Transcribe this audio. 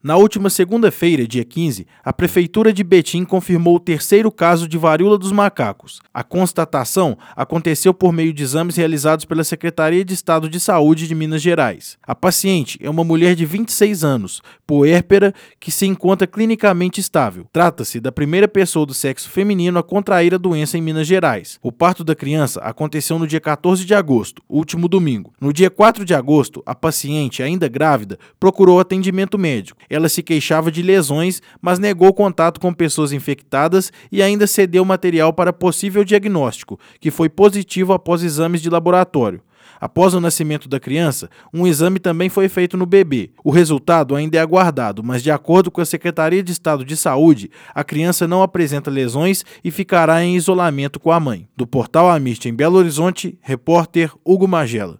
Na última segunda-feira, dia 15, a Prefeitura de Betim confirmou o terceiro caso de varíola dos macacos. A constatação aconteceu por meio de exames realizados pela Secretaria de Estado de Saúde de Minas Gerais. A paciente é uma mulher de 26 anos, puérpera, que se encontra clinicamente estável. Trata-se da primeira pessoa do sexo feminino a contrair a doença em Minas Gerais. O parto da criança aconteceu no dia 14 de agosto, último domingo. No dia 4 de agosto, a paciente, ainda grávida, procurou atendimento médico. Ela se queixava de lesões, mas negou contato com pessoas infectadas e ainda cedeu material para possível diagnóstico, que foi positivo após exames de laboratório. Após o nascimento da criança, um exame também foi feito no bebê. O resultado ainda é aguardado, mas de acordo com a Secretaria de Estado de Saúde, a criança não apresenta lesões e ficará em isolamento com a mãe. Do Portal Amisti em Belo Horizonte, repórter Hugo Magela.